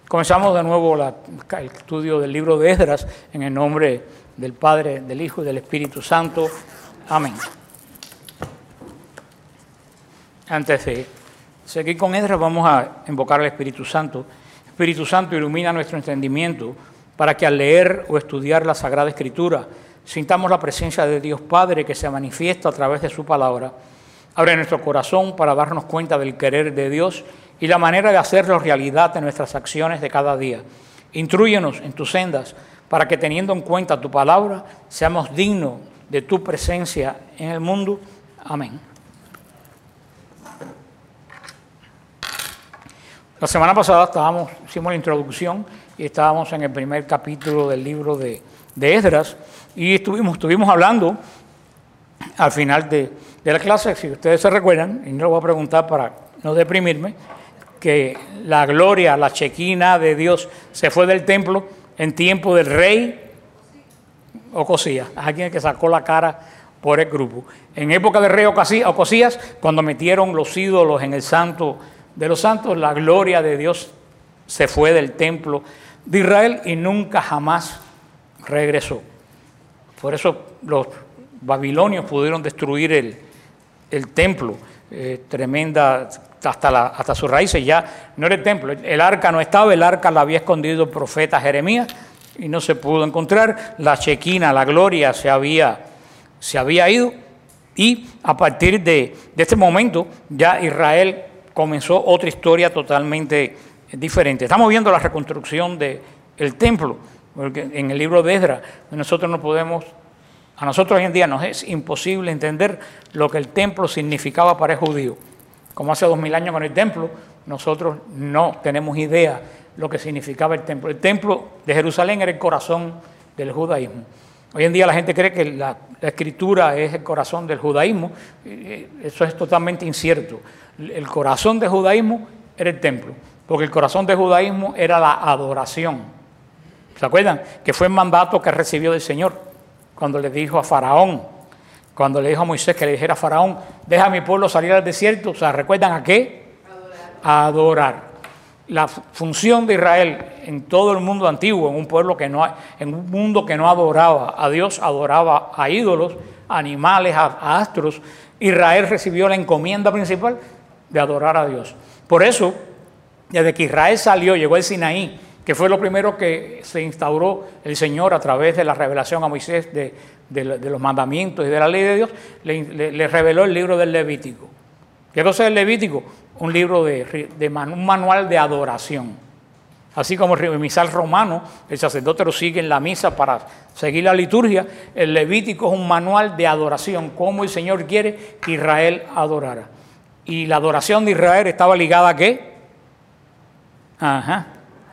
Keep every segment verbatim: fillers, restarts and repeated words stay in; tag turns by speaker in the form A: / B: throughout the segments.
A: Comenzamos de nuevo la, el estudio del libro de Esdras en el nombre del Padre, del Hijo y del Espíritu Santo. Amén. Antes de seguir con Esdras, vamos a invocar al Espíritu Santo. Espíritu Santo, ilumina nuestro entendimiento para que al leer o estudiar la Sagrada Escritura sintamos la presencia de Dios Padre que se manifiesta a través de su palabra. Abre nuestro corazón para darnos cuenta del querer de Dios y la manera de hacerlo realidad en nuestras acciones de cada día. Intrúyenos en tus sendas para que, teniendo en cuenta tu palabra, seamos dignos de tu presencia en el mundo. Amén. La semana pasada estábamos, hicimos la introducción y estábamos en el primer capítulo del libro de, de Esdras y estuvimos, estuvimos hablando al final de, de la clase, si ustedes se recuerdan, y no lo voy a preguntar para no deprimirme, que la gloria, la chequina de Dios se fue del templo en tiempo del rey Ocosías, alguien que sacó la cara por el grupo. En época del rey Ocosías, cuando metieron los ídolos en el santo de los santos, la gloria de Dios se fue del templo de Israel y nunca jamás regresó. Por eso los babilonios pudieron destruir el, el templo, eh, tremenda, hasta, la, hasta sus raíces. Ya no era el templo, el arca no estaba, el arca la había escondido el profeta Jeremías y no se pudo encontrar. La chequina, la gloria se había, se había ido y a partir de, de este momento ya Israel comenzó otra historia totalmente diferente. Estamos viendo la reconstrucción del templo, porque en el libro de Esdras nosotros no podemos, a nosotros hoy en día nos es imposible entender lo que el templo significaba para el judío. Como hace dos mil años con el templo, nosotros no tenemos idea lo que significaba el templo. El templo de Jerusalén era el corazón del judaísmo. Hoy en día la gente cree que la, la escritura es el corazón del judaísmo. Eso es totalmente incierto. El corazón del judaísmo era el templo, porque el corazón del judaísmo era la adoración. ¿Se acuerdan? Que fue el mandato que recibió del Señor cuando le dijo a Faraón, cuando le dijo a Moisés que le dijera a Faraón, deja a mi pueblo salir al desierto. O sea, ¿recuerdan a qué? Adorar. A adorar. La función de Israel en todo el mundo antiguo, en un pueblo que no, en un mundo que no adoraba a Dios, adoraba a ídolos, animales, a, a astros. Israel recibió la encomienda principal de adorar a Dios. Por eso, desde que Israel salió, llegó el Sinaí, que fue lo primero que se instauró el Señor a través de la revelación a Moisés de, de, de los mandamientos y de la ley de Dios, le, le, le reveló el libro del Levítico. ¿Qué cosa es el Levítico? Un libro de, de man, un manual de adoración. Así como el misal romano, el sacerdote lo sigue en la misa para seguir la liturgia, el Levítico es un manual de adoración, cómo el Señor quiere que Israel adorara. Y la adoración de Israel estaba ligada ¿a qué? Ajá.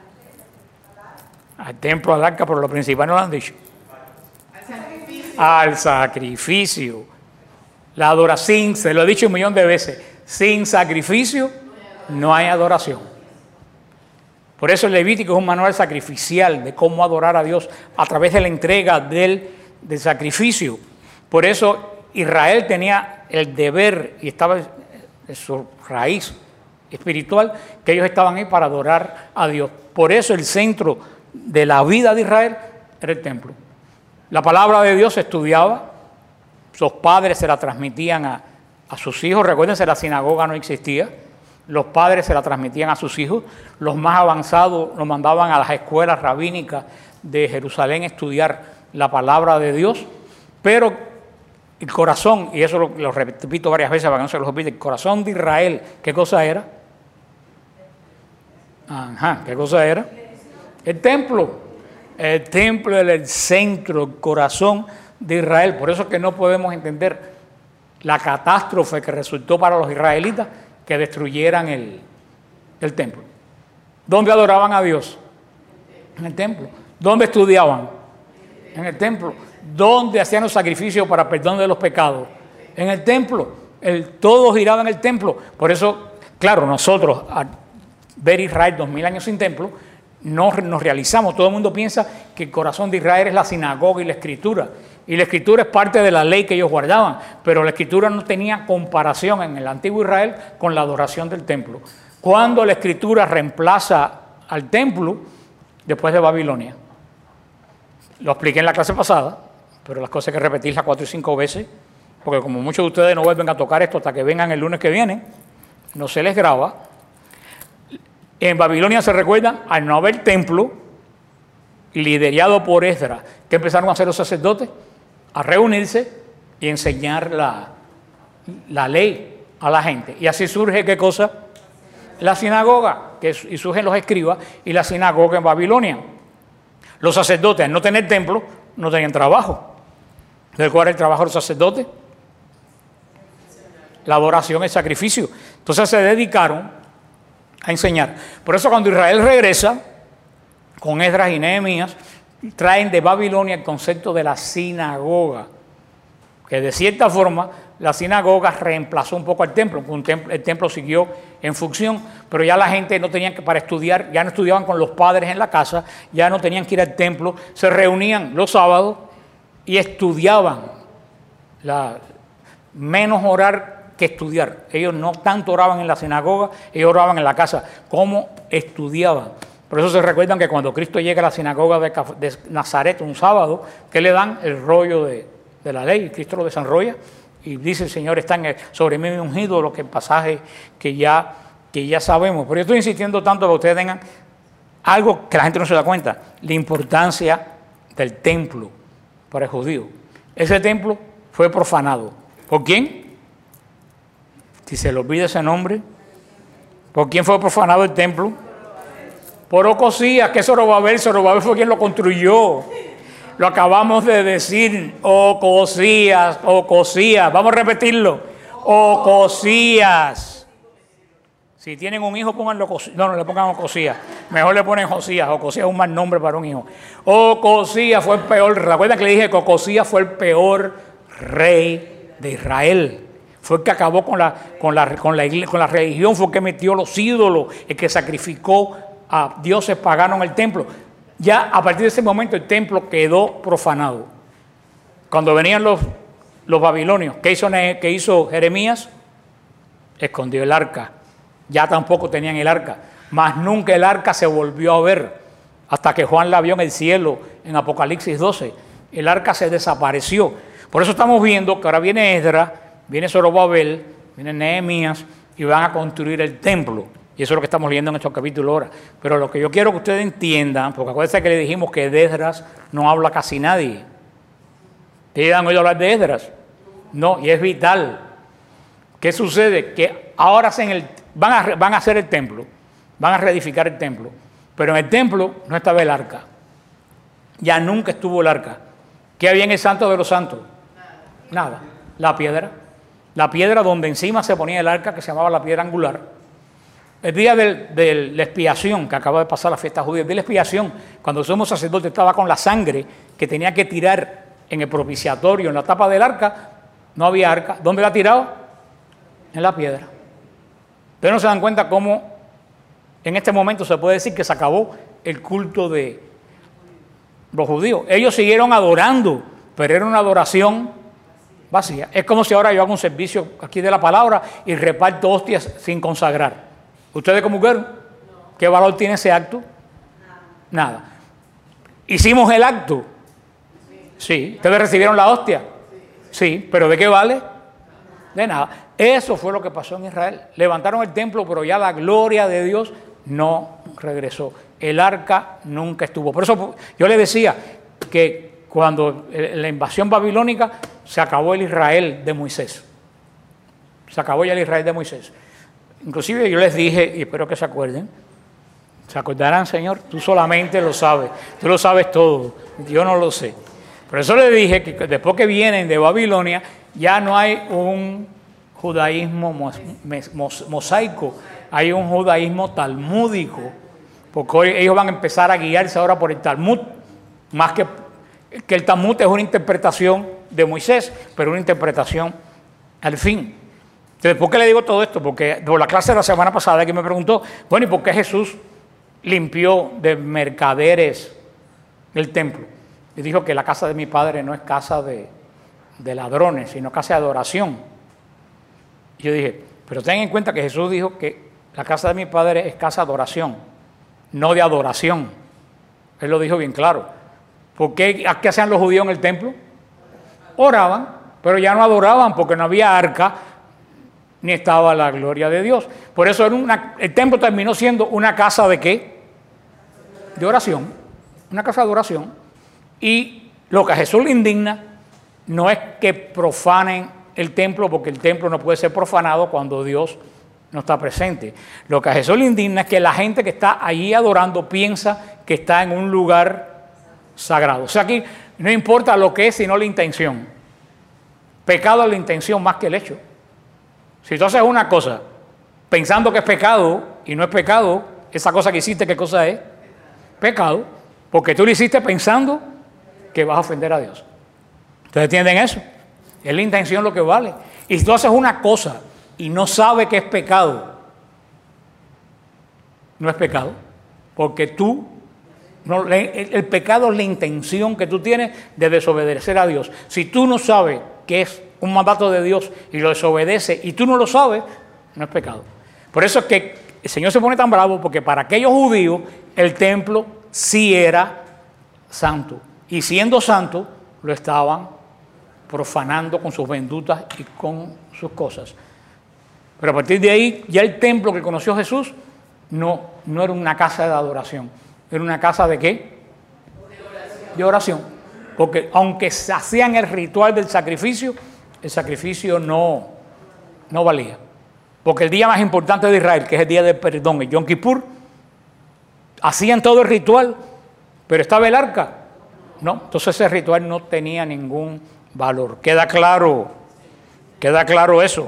A: Al templo, al arca, pero lo principal no lo han dicho. Al sacrificio. Al sacrificio. La adoración, se lo he dicho un millón de veces, sin sacrificio no hay adoración. Por eso el Levítico es un manual sacrificial de cómo adorar a Dios a través de la entrega del, del sacrificio. Por eso Israel tenía el deber y estaba en su raíz espiritual que ellos estaban ahí para adorar a Dios. Por eso el centro de la vida de Israel era el templo. La palabra de Dios se estudiaba, sus padres se la transmitían a, a sus hijos. Recuérdense, la sinagoga no existía. Los padres se la transmitían a sus hijos. Los más avanzados los mandaban a las escuelas rabínicas de Jerusalén a estudiar la palabra de Dios. Pero el corazón, y eso lo, lo repito varias veces para que no se lo repita, el corazón de Israel, ¿qué cosa era? Ajá, ¿qué cosa era? El templo. El templo era el centro, el corazón de Israel. Por eso es que no podemos entender la catástrofe que resultó para los israelitas que destruyeran el, el templo. ¿Dónde adoraban a Dios? En el templo. ¿Dónde estudiaban? En el templo. ¿Dónde hacían los sacrificios para perdón de los pecados? En el templo. El, todo giraba en el templo. Por eso, claro, nosotros al ver Israel dos mil años sin templo, no nos realizamos. Todo el mundo piensa que el corazón de Israel es la sinagoga y la escritura. Y la escritura es parte de la ley que ellos guardaban, pero la escritura no tenía comparación en el antiguo Israel con la adoración del templo. Cuando la escritura reemplaza al templo después de Babilonia. Lo expliqué en la clase pasada, pero las cosas hay que repetirlas cuatro y cinco veces, porque como muchos de ustedes no vuelven a tocar esto hasta que vengan el lunes que viene, no se les graba. En Babilonia se recuerda, al no haber templo, liderado por Esdras, que empezaron a hacer los sacerdotes, a reunirse y enseñar la, la ley a la gente. Y así surge, ¿qué cosa? La sinagoga, que es, y surgen los escribas y la sinagoga en Babilonia. Los sacerdotes, al no tener templo, no tenían trabajo. ¿De cuál era el trabajo de los sacerdotes? La adoración, el sacrificio. Entonces se dedicaron a enseñar. Por eso cuando Israel regresa, con Esdras y Nehemías, traen de Babilonia el concepto de la sinagoga, que de cierta forma la sinagoga reemplazó un poco al templo, un templo, el templo siguió en función, pero ya la gente no tenía que, para estudiar, ya no estudiaban con los padres en la casa, ya no tenían que ir al templo, se reunían los sábados y estudiaban, la, menos orar que estudiar. Ellos no tanto oraban en la sinagoga, ellos oraban en la casa, como estudiaban. Por eso se recuerdan que cuando Cristo llega a la sinagoga de, de Nazaret un sábado, que le dan el rollo de, de la ley, Cristo lo desenrolla y dice: el Señor está en el, sobre mí ungido, lo que el pasaje que ya, que ya sabemos. Pero yo estoy insistiendo tanto para que ustedes tengan algo que la gente no se da cuenta, la importancia del templo para el judío. Ese templo fue profanado. ¿Por quién? Si se le olvida ese nombre. ¿Por quién fue profanado el templo? Por Ocosías. ¿Qué Zorobabel? Zorobabel fue quien lo construyó. Lo acabamos de decir. Ocosías, Ocosías. Vamos a repetirlo. Ocosías. Si tienen un hijo, pónganlo Ocosías. No, no le pongan Ocosías. Mejor le ponen Josías. Ocosías es un mal nombre para un hijo. Ocosías fue el peor. ¿Recuerdan que le dije que Ocosías fue el peor rey de Israel? Fue el que acabó con la, con la, con la, iglesia, con la religión, fue el que metió los ídolos, el que sacrificó a dioses paganos en el templo. Ya a partir de ese momento el templo quedó profanado. Cuando venían los, los babilonios, ¿qué hizo, ¿qué hizo Jeremías? Escondió el arca. Ya tampoco tenían el arca. Más nunca el arca se volvió a ver. Hasta que Juan la vio en el cielo, en Apocalipsis doce. El arca se desapareció. Por eso estamos viendo que ahora viene Esdras, viene Zorobabel, viene Nehemías y van a construir el templo. Y eso es lo que estamos leyendo en estos capítulos ahora. Pero lo que yo quiero que ustedes entiendan, porque acuérdense que le dijimos que de Esdras no habla casi nadie. ¿Ustedes han oído hablar de Esdras? No, y es vital. ¿Qué sucede? Que ahora hacen el, van, a, van a hacer el templo, van a reedificar el templo, pero en el templo no estaba el arca. Ya nunca estuvo el arca. ¿Qué había en el Santo de los Santos? Nada. La piedra. La piedra donde encima se ponía el arca, que se llamaba la piedra angular. El día de, de la expiación, que acaba de pasar la fiesta judía, el día de la expiación, cuando el sumo sacerdote estaba con la sangre que tenía que tirar en el propiciatorio, en la tapa del arca, no había arca. ¿Dónde la tiraba? En la piedra. Ustedes no se dan cuenta cómo en este momento se puede decir que se acabó el culto de los judíos. Ellos siguieron adorando, pero era una adoración vacía. Es como si ahora yo hago un servicio aquí de la palabra y reparto hostias sin consagrar. ¿Ustedes comulgaron? ¿Qué valor tiene ese acto? Nada. ¿Hicimos el acto? Sí. ¿Ustedes recibieron la hostia? Sí. ¿Pero de qué vale? De nada. Eso fue lo que pasó en Israel. Levantaron el templo, pero ya la gloria de Dios no regresó. El arca nunca estuvo. Por eso yo le decía que cuando la invasión babilónica se acabó el Israel de Moisés. Se acabó ya el Israel de Moisés. Inclusive yo les dije, y espero que se acuerden, ¿se acordarán, Señor? Tú solamente lo sabes, tú lo sabes todo, yo no lo sé. Por eso les dije que después que vienen de Babilonia, ya no hay un judaísmo mosaico, hay un judaísmo talmúdico, porque hoy ellos van a empezar a guiarse ahora por el Talmud, más que, que el Talmud es una interpretación de Moisés, pero una interpretación al fin. Entonces, ¿por qué le digo todo esto? Porque por la clase de la semana pasada alguien me preguntó, bueno, ¿y por qué Jesús limpió de mercaderes el templo? Y dijo que la casa de mi padre no es casa de, de ladrones, sino casa de adoración. Y yo dije, pero ten en cuenta que Jesús dijo que la casa de mi padre es casa de adoración, no de adoración. Él lo dijo bien claro. ¿Por qué, qué hacían los judíos en el templo? Oraban, pero ya no adoraban porque no había arca ni estaba la gloria de Dios. Por eso era una, el templo terminó siendo una casa de ¿qué? De oración. Una casa de oración. Y lo que a Jesús le indigna no es que profanen el templo, porque el templo no puede ser profanado cuando Dios no está presente. Lo que a Jesús le indigna es que la gente que está allí adorando piensa que está en un lugar sagrado. O sea, aquí no importa lo que es, sino la intención. Pecado es la intención más que el hecho. Si tú haces una cosa pensando que es pecado y no es pecado, esa cosa que hiciste, ¿qué cosa es? Pecado, porque tú lo hiciste pensando que vas a ofender a Dios. ¿Ustedes entienden eso? Es la intención lo que vale. Y si tú haces una cosa y no sabes que es pecado, no es pecado, porque tú, no, el, el pecado es la intención que tú tienes de desobedecer a Dios. Si tú no sabes que es un mandato de Dios y lo desobedeces y tú no lo sabes, no es pecado. Por eso es que el Señor se pone tan bravo, porque para aquellos judíos el templo sí era santo. Y siendo santo, lo estaban profanando con sus vendutas y con sus cosas. Pero a partir de ahí, ya el templo que conoció Jesús no, no era una casa de adoración. Era una casa de ¿qué? De oración. De oración. Porque aunque se hacían el ritual del sacrificio, el sacrificio no, no valía. Porque el día más importante de Israel, que es el día del perdón, el Yom Kippur, hacían todo el ritual, pero estaba el arca. No, entonces ese ritual no tenía ningún valor. Queda claro, queda claro eso.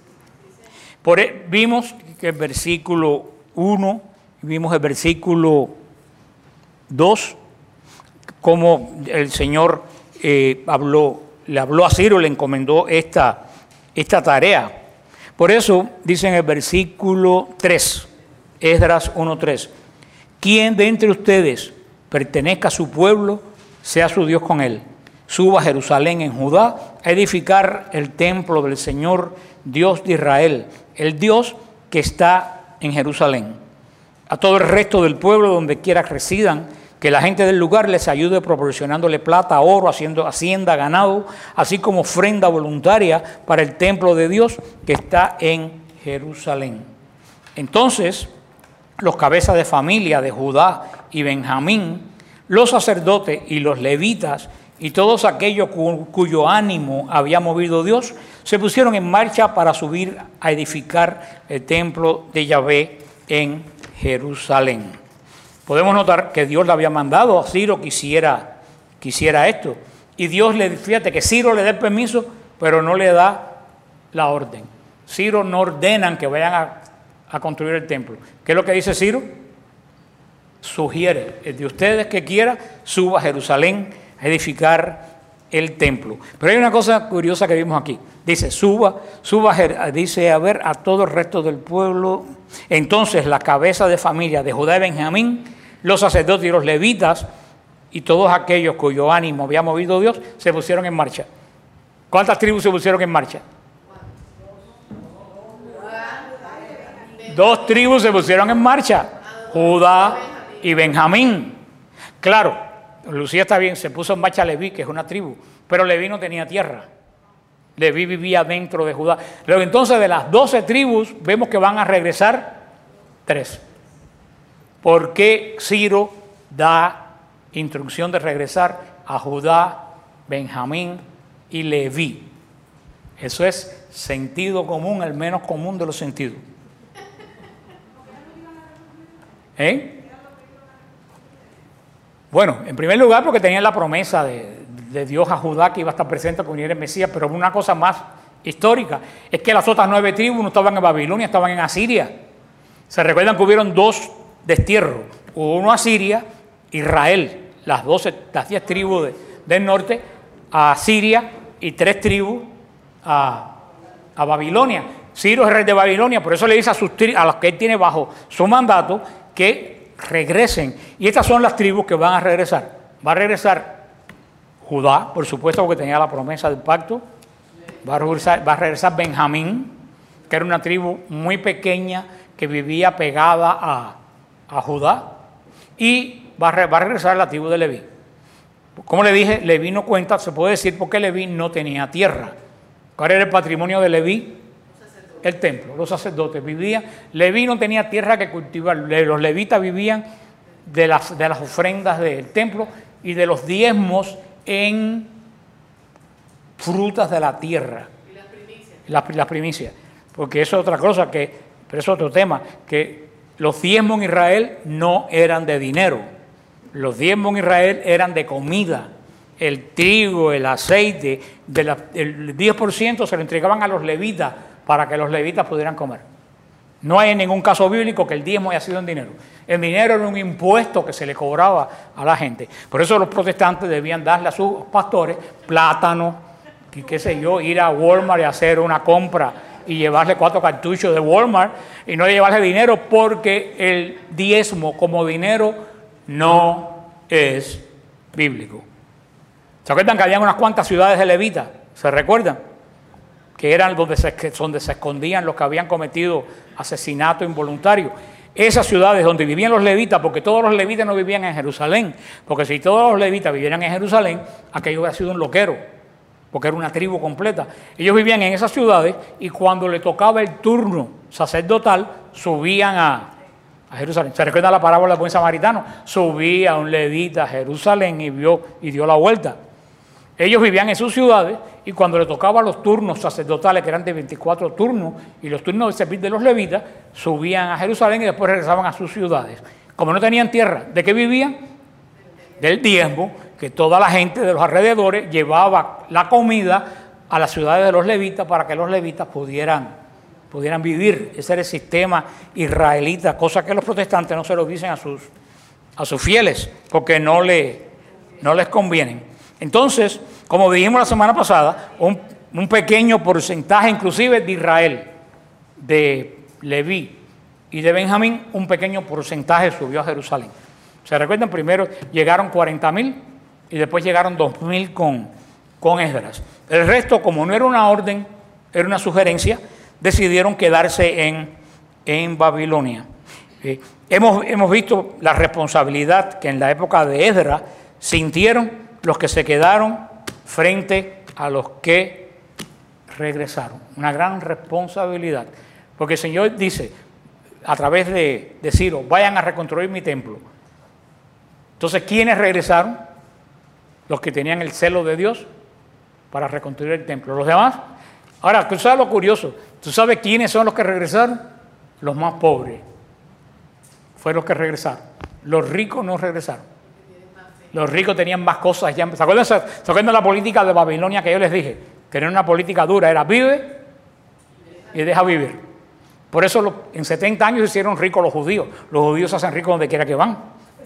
A: Por, vimos que el versículo uno, vimos el versículo dos, como el Señor eh, habló, le habló a Ciro, le encomendó esta, esta tarea. Por eso dice en el versículo tres, Esdras uno tres, quien de entre ustedes pertenezca a su pueblo, sea su Dios con él. Suba a Jerusalén en Judá a edificar el templo del Señor, Dios de Israel, el Dios que está en Jerusalén. A todo el resto del pueblo, donde quiera que residan, que la gente del lugar les ayude proporcionándole plata, oro, haciendo hacienda, ganado, así como ofrenda voluntaria para el templo de Dios que está en Jerusalén. Entonces, los cabezas de familia de Judá y Benjamín, los sacerdotes y los levitas y todos aquellos cu cuyo ánimo había movido Dios, se pusieron en marcha para subir a edificar el templo de Yahvé en Jerusalén. Podemos notar que Dios le había mandado a Ciro que hiciera, que hiciera esto. Y Dios le, fíjate que Ciro le da el permiso, pero no le da la orden. Ciro no ordenan que vayan a, a construir el templo. ¿Qué es lo que dice Ciro? Sugiere, el de ustedes que quiera, suba a Jerusalén a edificar el templo. Pero hay una cosa curiosa que vimos aquí. Dice, suba, suba, dice, a ver a todo el resto del pueblo. Entonces la cabeza de familia de Judá y Benjamín, los sacerdotes y los levitas y todos aquellos cuyo ánimo había movido Dios, se pusieron en marcha. ¿Cuántas tribus se pusieron en marcha? Dos tribus se pusieron en marcha, Judá y Benjamín. Claro, Lucía está bien, se puso en marcha Leví, que es una tribu, pero Leví no tenía tierra. Leví vivía dentro de Judá. Luego entonces de las doce tribus vemos que van a regresar tres. ¿Por qué Ciro da instrucción de regresar a Judá, Benjamín y Leví? Eso es sentido común, el menos común de los sentidos. ¿Eh? Bueno, en primer lugar porque tenían la promesa de, de Dios a Judá que iba a estar presente cuando viniera el Mesías, pero una cosa más histórica es que las otras nueve tribus no estaban en Babilonia, estaban en Asiria. Se recuerdan que hubieron dos destierros, uno a Asiria, Israel, las doce, las diez tribus de, del norte a Siria y tres tribus a, a Babilonia. Ciro es el rey de Babilonia, por eso le dice a, sus, a los que él tiene bajo su mandato que regresen. Y estas son las tribus que van a regresar. Va a regresar Judá, por supuesto, porque tenía la promesa del pacto. Va a regresar, va a regresar Benjamín, que era una tribu muy pequeña que vivía pegada a, a Judá. y va a, va a regresar a la tribu de Leví. Como le dije, Leví no cuenta, se puede decir porque Leví no tenía tierra. ¿Cuál era el patrimonio de Leví? El templo, los sacerdotes vivían. Leví no tenía tierra que cultivar. Los levitas vivían de las, de las ofrendas del templo y de los diezmos en frutas de la tierra.
B: ¿Y las primicias?
A: Las, las primicias. Porque eso es otra cosa, que, pero eso es otro tema, que los diezmos en Israel no eran de dinero. Los diezmos en Israel eran de comida. El trigo, el aceite, de la, el diez por ciento se lo entregaban a los levitas para que los levitas pudieran comer. No hay en ningún caso bíblico que el diezmo haya sido en dinero. El dinero era un impuesto que se le cobraba a la gente. Por eso los protestantes debían darle a sus pastores plátano, y qué sé yo, ir a Walmart y hacer una compra y llevarle cuatro cartuchos de Walmart y no llevarle dinero, porque el diezmo como dinero no es bíblico. ¿Se acuerdan que había unas cuantas ciudades de levitas? ¿Se recuerdan? Que eran donde se, donde se escondían los que habían cometido asesinato involuntario. Esas ciudades donde vivían los levitas, porque todos los levitas no vivían en Jerusalén, porque si todos los levitas vivieran en Jerusalén, aquello hubiera sido un loquero, porque era una tribu completa. Ellos vivían en esas ciudades y cuando le tocaba el turno sacerdotal, subían a, a Jerusalén. ¿Se recuerda la parábola del buen samaritano? Subía un levita a Jerusalén y, vio, y dio la vuelta. Ellos vivían en sus ciudades y cuando le tocaba los turnos sacerdotales, que eran de veinticuatro turnos, y los turnos de servir de los levitas, subían a Jerusalén y después regresaban a sus ciudades. Como no tenían tierra, ¿de qué vivían? Del diezmo, que toda la gente de los alrededores llevaba la comida a las ciudades de los levitas para que los levitas pudieran, pudieran vivir. Ese era el sistema israelita, cosa que los protestantes no se lo dicen a sus, a sus fieles, porque no, le, no les conviene. Entonces, como dijimos la semana pasada, un, un pequeño porcentaje inclusive de Israel, de Leví y de Benjamín, un pequeño porcentaje subió a Jerusalén. ¿Se recuerdan? Primero llegaron cuarenta mil y después llegaron dos mil con, con Esdras. El resto, como no era una orden, era una sugerencia, decidieron quedarse en, en Babilonia. Eh, hemos, hemos visto la responsabilidad que en la época de Esdras sintieron los que se quedaron frente a los que regresaron. Una gran responsabilidad. Porque el Señor dice, a través de, de Ciro, vayan a reconstruir mi templo. Entonces, ¿quiénes regresaron? Los que tenían el celo de Dios para reconstruir el templo. ¿Los demás? Ahora, ¿tú sabes lo curioso? ¿Tú sabes quiénes son los que regresaron? Los más pobres. Fueron los que regresaron. Los ricos no regresaron. Los ricos tenían más cosas. Ya. ¿Se acuerdan, ¿Se acuerdan de la política de Babilonia que yo les dije? Que era una política dura, era vive y deja vivir. Por eso lo, en setenta años se hicieron ricos los judíos. Los judíos se hacen ricos donde quiera que van.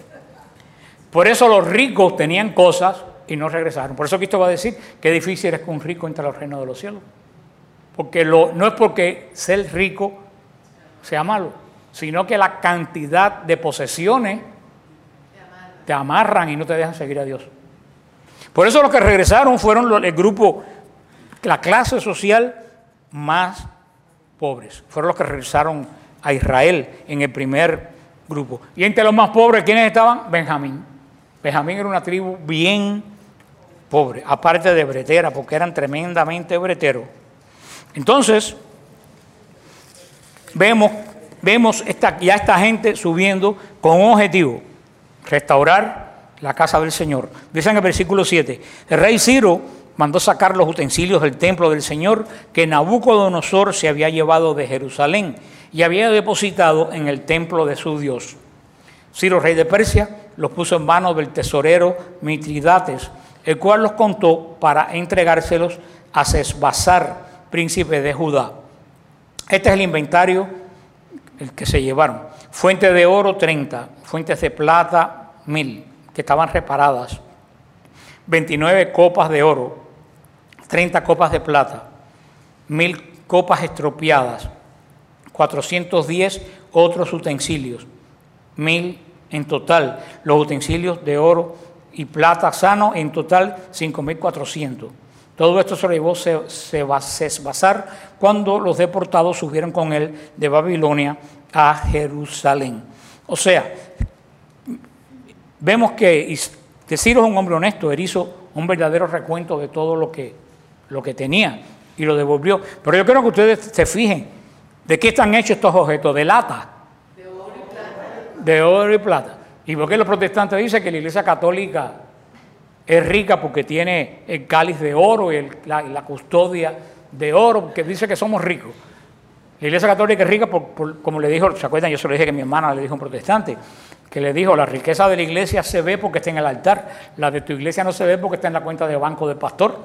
A: Por eso los ricos tenían cosas y no regresaron. Por eso Cristo va a decir que difícil es que un rico entre al reino de los cielos. Porque lo, no es porque ser rico sea malo, sino que la cantidad de posesiones te amarran y no te dejan seguir a Dios. Por eso los que regresaron fueron el grupo, la clase social más pobres. Fueron los que regresaron a Israel en el primer grupo. Y entre los más pobres, ¿quiénes estaban? Benjamín. Benjamín era una tribu bien pobre, aparte de bretera, porque eran tremendamente breteros. Entonces, vemos, vemos esta, ya esta gente subiendo con un objetivo: restaurar la casa del Señor. Dice en el versículo siete, el rey Ciro mandó sacar los utensilios del templo del Señor que Nabucodonosor se había llevado de Jerusalén y había depositado en el templo de su Dios. Ciro, rey de Persia, los puso en manos del tesorero Mitridates, el cual los contó para entregárselos a Sesbazar, príncipe de Judá. Este es el inventario el que se llevaron. Fuentes de oro, treinta. Fuentes de plata, mil, que estaban reparadas. veintinueve copas de oro, treinta copas de plata, mil copas estropeadas, cuatrocientos diez otros utensilios, mil en total. Los utensilios de oro y plata sano, en total cinco mil cuatrocientos. Todo esto se lo llevó Sesbazar cuando los deportados subieron con él de Babilonia a Jerusalén. O sea, vemos que Ciro es un hombre honesto, él hizo un verdadero recuento de todo lo que, lo que tenía y lo devolvió. Pero yo quiero que ustedes se fijen, ¿de qué están hechos estos objetos? De lata. De oro y plata. De oro y plata. ¿Y por qué los protestantes dicen que la Iglesia Católica es rica? Porque tiene el cáliz de oro y el, la, la custodia de oro, porque dice que somos ricos. La Iglesia Católica es rica, por, por, como le dijo, ¿se acuerdan? Yo se lo dije que mi hermana le dijo a un protestante, que le dijo, la riqueza de la iglesia se ve porque está en el altar, la de tu iglesia no se ve porque está en la cuenta de banco del pastor.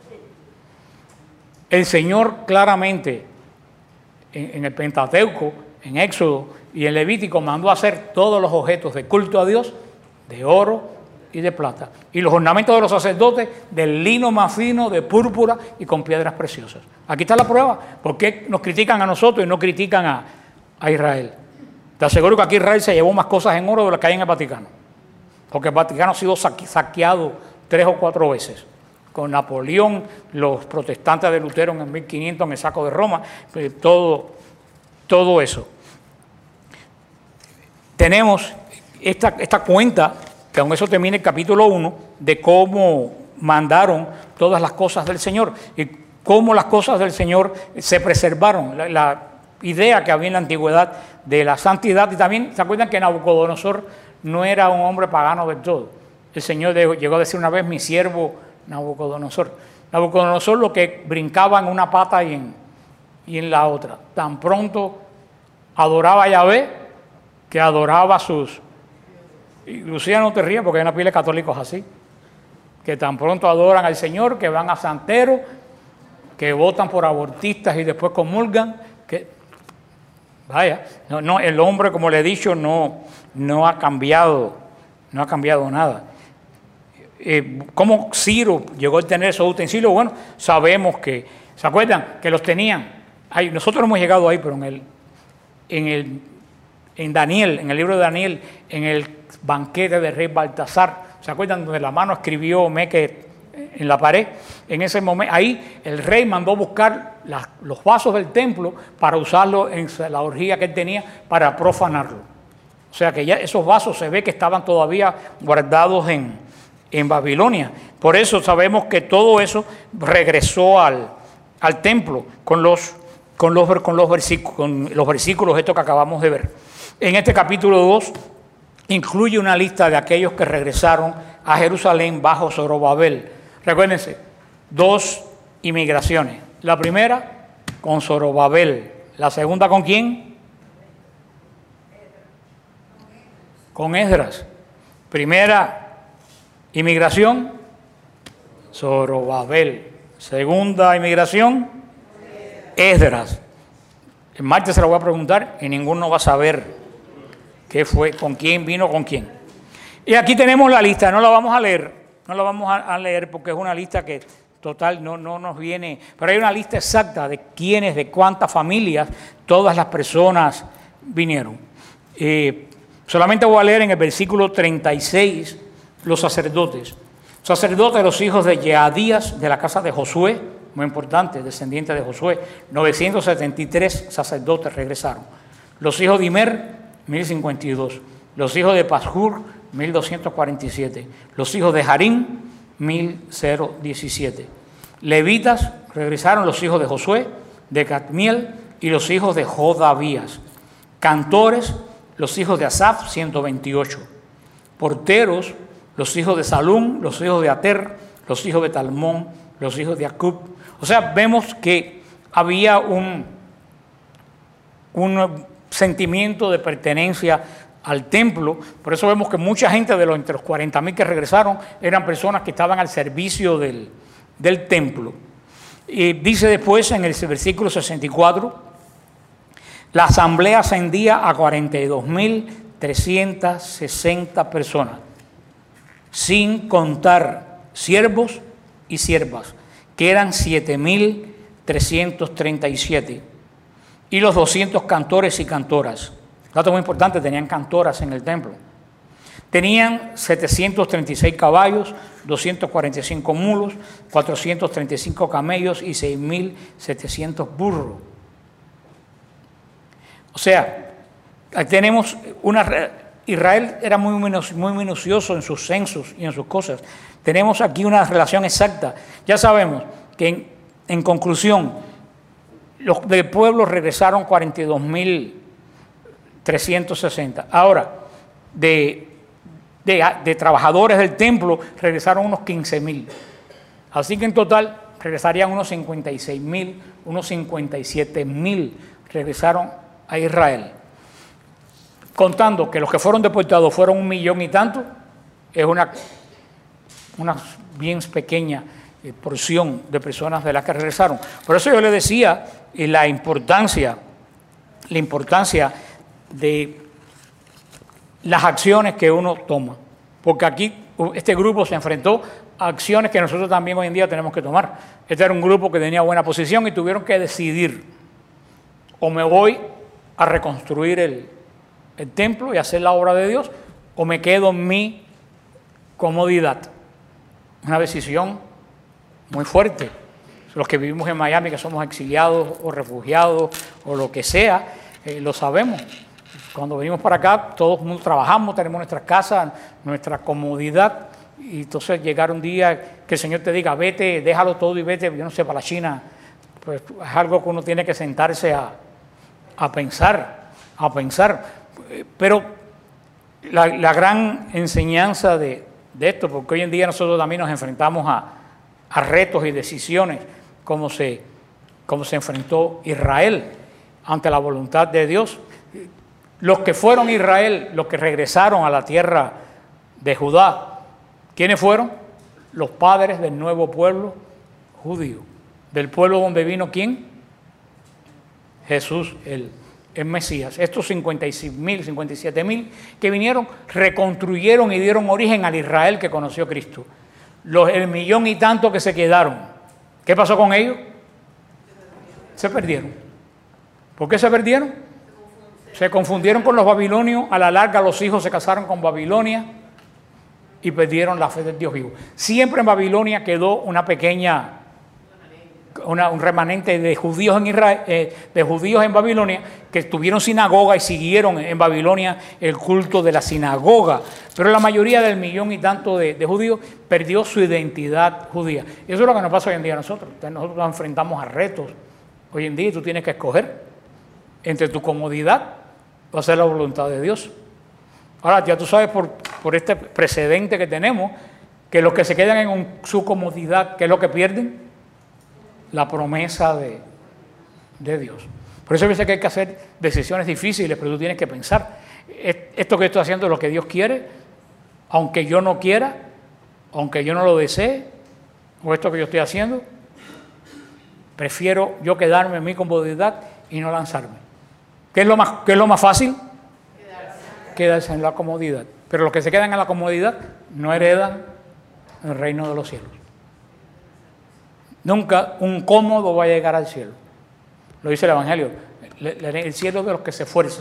A: El Señor claramente, en, en el Pentateuco, en Éxodo y en Levítico, mandó a hacer todos los objetos de culto a Dios de oro y de plata, y los ornamentos de los sacerdotes del lino más fino, de púrpura y con piedras preciosas. Aquí está la prueba. ¿Por qué nos critican a nosotros y no critican a, a Israel? Te aseguro que aquí Israel se llevó más cosas en oro de las que hay en el Vaticano, porque el Vaticano ha sido saqueado tres o cuatro veces. Con Napoleón, los protestantes de Lutero en el mil quinientos en el saco de Roma, todo, todo eso. Tenemos esta, esta cuenta, que con eso termina el capítulo uno, de cómo mandaron todas las cosas del Señor y cómo las cosas del Señor se preservaron. La, la idea que había en la antigüedad de la santidad, y también se acuerdan que Nabucodonosor no era un hombre pagano del todo. El Señor llegó a decir una vez, mi siervo Nabucodonosor. Nabucodonosor lo que brincaba en una pata y en, y en la otra. Tan pronto adoraba a Yahvé, que adoraba a sus... Y Lucía, no te rías porque hay una pila de católicos así, que tan pronto adoran al Señor, que van a santeros, que votan por abortistas y después comulgan, que vaya, no, no, el hombre, como le he dicho, no, no ha cambiado, no ha cambiado nada. Eh, ¿Cómo Ciro llegó a tener esos utensilios? Bueno, sabemos que, ¿se acuerdan? Que los tenían. Ay, nosotros hemos llegado ahí, pero en el, en el, en Daniel, en el libro de Daniel, en el banquete del rey Baltasar, ¿se acuerdan? Donde la mano escribió Meque en la pared. En ese momento, ahí el rey mandó buscar las, los vasos del templo para usarlo en la orgía que él tenía para profanarlo. O sea que ya esos vasos se ve que estaban todavía guardados en, en Babilonia. Por eso sabemos que todo eso regresó al, al templo con los, con, los, con, los versículos, con los versículos estos que acabamos de ver. En este capítulo dos incluye una lista de aquellos que regresaron a Jerusalén bajo Zorobabel. Recuérdense, dos inmigraciones. La primera con Zorobabel. La segunda, ¿con quién? Con Esdras. Primera inmigración, Zorobabel. Segunda inmigración, Esdras. El martes se lo voy a preguntar y ninguno va a saber qué fue, con quién vino, con quién. Y aquí tenemos la lista, no la vamos a leer, no la vamos a, a leer porque es una lista que total no, no nos viene, pero hay una lista exacta de quiénes, de cuántas familias, todas las personas vinieron. Eh, solamente voy a leer en el versículo treinta y seis los sacerdotes. Sacerdotes, los hijos de Jeadías de la casa de Josué, muy importante, descendiente de Josué, novecientos setenta y tres sacerdotes regresaron. Los hijos de Imer, mil cincuenta y dos. Los hijos de Pashur, mil doscientos cuarenta y siete. Los hijos de Harim, mil diecisiete. Levitas, regresaron los hijos de Josué, de Cadmiel y los hijos de Jodavías. Cantores, los hijos de Asaf, ciento veintiocho. Porteros, los hijos de Salum, los hijos de Ater, los hijos de Talmón, los hijos de Acub. O sea, vemos que había un, un sentimiento de pertenencia al templo. Por eso vemos que mucha gente de los entre los cuarenta mil que regresaron eran personas que estaban al servicio del, del templo. Y dice después en el versículo sesenta y cuatro, la asamblea ascendía a cuarenta y dos mil trescientas sesenta personas, sin contar siervos y siervas, que eran siete mil trescientos treinta y siete, y los doscientos cantores y cantoras. Dato muy importante, tenían cantoras en el templo. Tenían setecientos treinta y seis caballos, doscientos cuarenta y cinco mulos, cuatrocientos treinta y cinco camellos y seis mil setecientos burros. O sea, ahí tenemos una... Israel era muy, minu- muy minucioso en sus censos y en sus cosas. Tenemos aquí una relación exacta. Ya sabemos que en, en conclusión, los del pueblo regresaron cuarenta y dos mil trescientos sesenta. Ahora, de, de, de trabajadores del templo regresaron unos quince mil. Así que en total regresarían unos cincuenta y seis mil, unos cincuenta y siete mil regresaron a Israel. Contando que los que fueron deportados fueron un millón y tanto, es una, una bien pequeña eh, porción de personas de las que regresaron. Por eso yo le decía eh, la importancia, la importancia de las acciones que uno toma. Porque aquí este grupo se enfrentó a acciones que nosotros también hoy en día tenemos que tomar. Este era un grupo que tenía buena posición y tuvieron que decidir: o me voy a reconstruir el, el templo y hacer la obra de Dios, o me quedo en mi comodidad. Una decisión muy fuerte. Los que vivimos en Miami, que somos exiliados o refugiados o lo que sea, eh, lo sabemos. Cuando venimos para acá, todos trabajamos, tenemos nuestras casas, nuestra comodidad, y entonces llegar un día que el Señor te diga, vete, déjalo todo y vete, yo no sé, para la China, pues es algo que uno tiene que sentarse a, a pensar, a pensar. Pero la, la gran enseñanza de, de esto, porque hoy en día nosotros también nos enfrentamos a, a retos y decisiones, como se, como se enfrentó Israel ante la voluntad de Dios. Los que fueron Israel, los que regresaron a la tierra de Judá, ¿quiénes fueron? Los padres del nuevo pueblo judío. Del pueblo donde vino ¿quién? Jesús, el, el Mesías. Estos cincuenta y seis mil, cincuenta y siete mil que vinieron, reconstruyeron y dieron origen al Israel que conoció Cristo. Los, el millón y tanto que se quedaron, ¿qué pasó con ellos? Se perdieron. ¿Por qué se perdieron? Se confundieron con los babilonios, a la larga los hijos se casaron con Babilonia y perdieron la fe del Dios vivo. Siempre en Babilonia quedó una pequeña, una, un remanente de judíos en Israel, eh, de judíos en Babilonia que tuvieron sinagoga y siguieron en Babilonia el culto de la sinagoga. Pero la mayoría del millón y tanto de, de judíos perdió su identidad judía. Y eso es lo que nos pasa hoy en día a nosotros. Nosotros nos enfrentamos a retos. Hoy en día tú tienes que escoger entre tu comodidad o hacer la voluntad de Dios. Ahora, ya tú sabes por, por este precedente que tenemos, que los que se quedan en un, su comodidad, ¿qué es lo que pierden? La promesa de, de Dios. Por eso a veces que hay que hacer decisiones difíciles, pero tú tienes que pensar, esto que estoy haciendo es lo que Dios quiere, aunque yo no quiera, aunque yo no lo desee, o esto que yo estoy haciendo, prefiero yo quedarme en mi comodidad y no lanzarme. ¿Qué es lo más, qué es lo más fácil? Quedarse. Quedarse en la comodidad. Pero los que se quedan en la comodidad no heredan el reino de los cielos. Nunca un cómodo va a llegar al cielo. Lo dice el Evangelio. El cielo es de los que se esfuerzan.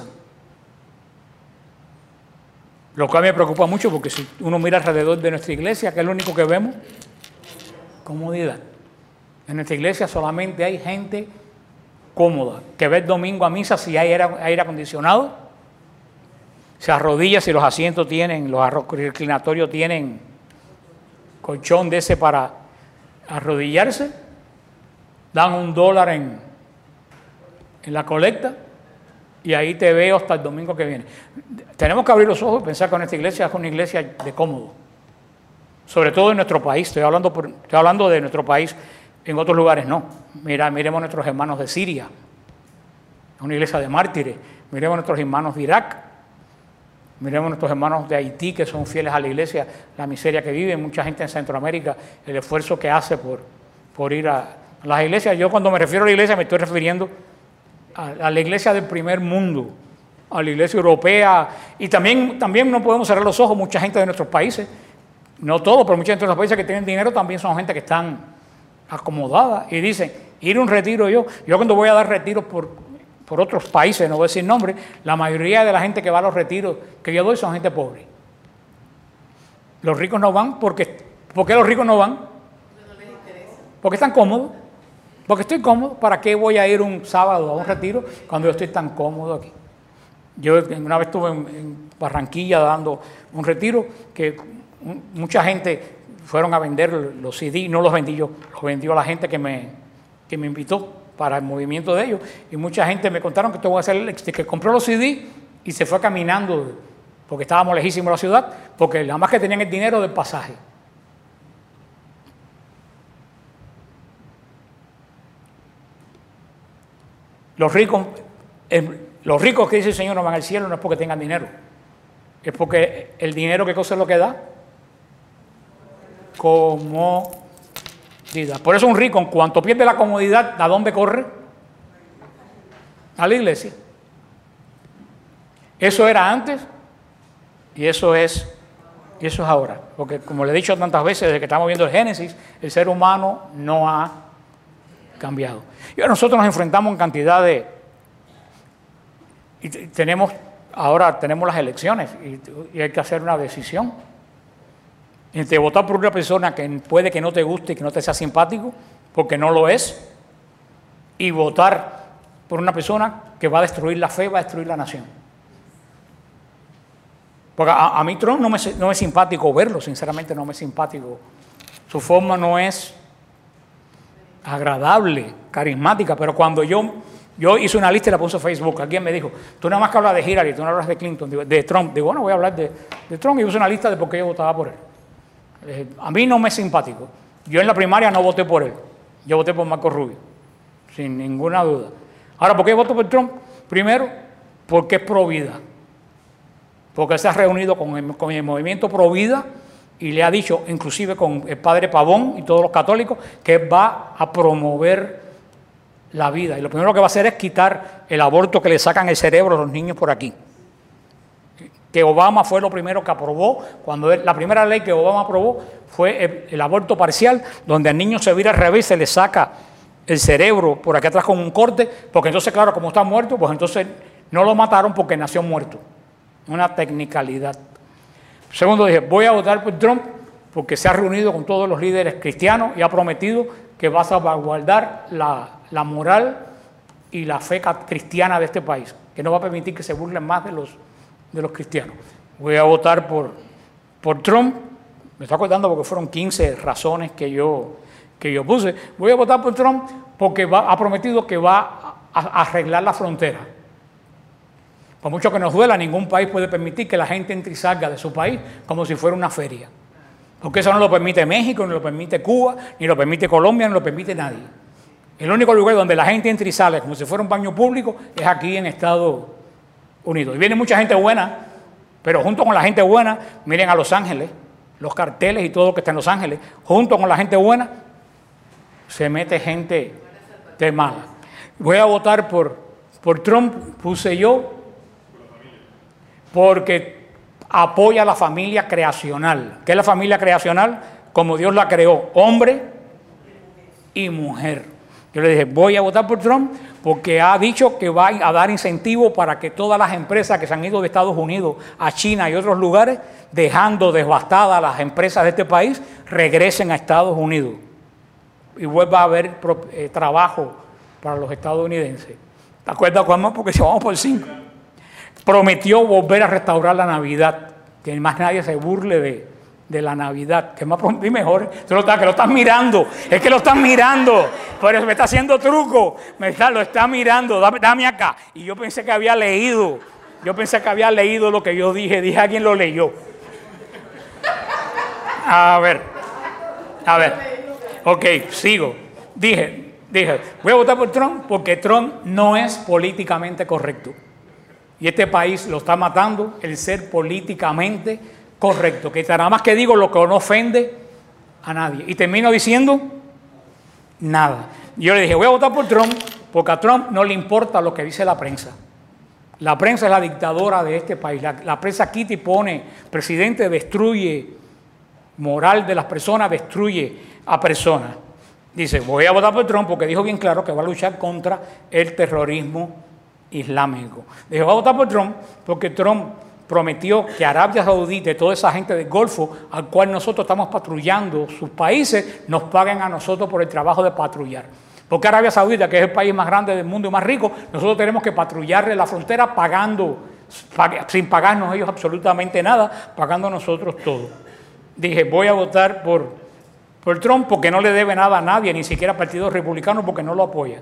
A: Lo cual me preocupa mucho porque si uno mira alrededor de nuestra iglesia, ¿qué es lo único que vemos? Comodidad. En nuestra iglesia solamente hay gente cómoda, que ve el domingo a misa si hay aire, aire acondicionado, se arrodilla si los asientos tienen, los reclinatorios tienen colchón de ese para arrodillarse, dan un dólar en, en la colecta y ahí te veo hasta el domingo que viene. Tenemos que abrir los ojos y pensar que nuestra iglesia es una iglesia de cómodo, sobre todo en nuestro país. Estoy hablando, por, estoy hablando de nuestro país. En otros lugares no. Mira, miremos a nuestros hermanos de Siria, una iglesia de mártires. Miremos a nuestros hermanos de Irak. Miremos a nuestros hermanos de Haití, que son fieles a la iglesia, la miseria que viven. Mucha gente en Centroamérica, el esfuerzo que hace por, por ir a, a las iglesias. Yo cuando me refiero a la iglesia me estoy refiriendo a, a la iglesia del primer mundo, a la iglesia europea. Y también, también no podemos cerrar los ojos. Mucha gente de nuestros países, no todos, pero mucha gente de nuestros países que tienen dinero también son gente que están acomodada y dicen, ir a un retiro yo, yo cuando voy a dar retiros por, por otros países, no voy a decir nombres, la mayoría de la gente que va a los retiros que yo doy son gente pobre. Los ricos no van porque, ¿por qué los ricos no van? Porque están cómodos, porque estoy cómodo. ¿Para qué voy a ir un sábado a un retiro cuando yo estoy tan cómodo aquí? Yo una vez estuve en, en Barranquilla dando un retiro que mucha gente fueron a vender los C D, no los vendí yo, los vendió la gente que me, que me invitó para el movimiento de ellos. Y mucha gente me contaron que, tuvo que, hacer, que compró los C D y se fue caminando porque estábamos lejísimos de la ciudad, porque nada más que tenían el dinero del pasaje. Los ricos, el, los ricos que dice el Señor no van al cielo no es porque tengan dinero, es porque el dinero, ¿qué cosa es lo que da? Comodidad. Por eso un rico, en cuanto pierde la comodidad, ¿a dónde corre? A la iglesia. Eso era antes y eso es, y eso es ahora. Porque como le he dicho tantas veces, desde que estamos viendo el Génesis, el ser humano no ha cambiado. Y ahora nosotros nos enfrentamos en cantidad de... Y tenemos, ahora tenemos las elecciones y, y hay que hacer una decisión. Entre votar por una persona que puede que no te guste y que no te sea simpático, porque no lo es, y votar por una persona que va a destruir la fe, va a destruir la nación. Porque a, a mí Trump no me, no es simpático verlo, sinceramente no me es simpático. Su forma no es agradable, carismática, pero cuando yo, yo hice una lista y la puse en Facebook, alguien me dijo, tú nada más que hablas de Hillary, tú no hablas de Clinton, de, de Trump. Digo, bueno, voy a hablar de, de Trump y puse una lista de por qué yo votaba por él. Eh, a mí no me es simpático. Yo en la primaria no voté por él, yo voté por Marco Rubio, sin ninguna duda. Ahora, ¿por qué voto por Trump? Primero, porque es pro vida. Porque él se ha reunido con el, con el movimiento pro vida y le ha dicho, inclusive con el padre Pavón y todos los católicos, que va a promover la vida. Y lo primero que va a hacer es quitar el aborto que le sacan el cerebro a los niños por aquí. Que Obama fue lo primero que aprobó, cuando él, la primera ley que Obama aprobó fue el, el aborto parcial, donde al niño se vira al revés, se le saca el cerebro por aquí atrás con un corte, porque entonces, claro, como está muerto, pues entonces no lo mataron porque nació muerto. Una tecnicalidad. Segundo, dije, voy a votar por Trump porque se ha reunido con todos los líderes cristianos y ha prometido que va a salvaguardar la, la moral y la fe cristiana de este país, que no va a permitir que se burlen más de los, de los cristianos. Voy a votar por, por Trump, me estoy acordando porque fueron quince razones que yo, que yo puse. Voy a votar por Trump porque va, ha prometido que va a, a arreglar la frontera. Por mucho que nos duela, ningún país puede permitir que la gente entre y salga de su país como si fuera una feria. Porque eso no lo permite México, ni lo permite Cuba, ni lo permite Colombia, ni lo permite nadie. El único lugar donde la gente entra y sale como si fuera un baño público es aquí en Estados Unidos. Y viene mucha gente buena, pero junto con la gente buena, miren a Los Ángeles, los carteles y todo lo que está en Los Ángeles, junto con la gente buena, se mete gente de mala. Voy a votar por, por Trump, puse yo, porque apoya a la familia creacional. ¿Qué es la familia creacional? Como Dios la creó, hombre y mujer. Yo le dije, voy a votar por Trump porque ha dicho que va a dar incentivo para que todas las empresas que se han ido de Estados Unidos a China y otros lugares, dejando devastadas las empresas de este país, regresen a Estados Unidos y vuelva a haber eh, trabajo para los estadounidenses. ¿Te acuerdas, Juanma? Porque si vamos por cinco. Prometió volver a restaurar la Navidad, que más nadie se burle de, de la Navidad, que más y mejor, que lo estás mirando, es que lo estás mirando, pero me está haciendo truco, me está, lo está mirando, dame, dame acá. Y yo pensé que había leído, yo pensé que había leído lo que yo dije, dije alguien lo leyó. A ver, a ver, ok, sigo. Dije, dije, voy a votar por Trump porque Trump no es políticamente correcto. Y este país lo está matando el ser políticamente correcto, que nada más que digo lo que no ofende a nadie. Y termino diciendo nada. Yo le dije, voy a votar por Trump porque a Trump no le importa lo que dice la prensa. La prensa es la dictadora de este país. La, la prensa aquí te pone, presidente destruye moral de las personas, destruye a personas. Dice, voy a votar por Trump porque dijo bien claro que va a luchar contra el terrorismo islámico. Dijo, voy a votar por Trump porque Trump prometió que Arabia Saudita y toda esa gente del Golfo, al cual nosotros estamos patrullando sus países, nos paguen a nosotros por el trabajo de patrullar. Porque Arabia Saudita, que es el país más grande del mundo y más rico, nosotros tenemos que patrullarle la frontera pagando sin pagarnos ellos absolutamente nada, pagando nosotros todo. Dije, voy a votar por, por Trump porque no le debe nada a nadie, ni siquiera al Partido Republicano porque no lo apoya.